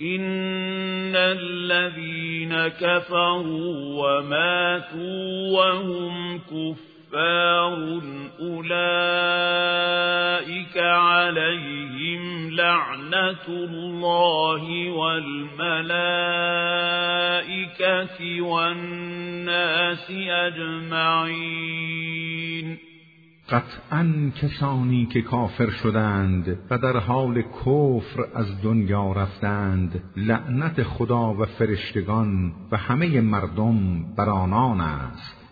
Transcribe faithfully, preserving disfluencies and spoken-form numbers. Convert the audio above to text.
إن الذين كفروا وماتوا وهم كفار أولئك عليهم لعنة الله والملائكة والناس أجمعين. قطعاً کسانی که کافر شدند و در حال کفر از دنیا رفتند، لعنت خدا و فرشتگان و همه مردم بر آنان است.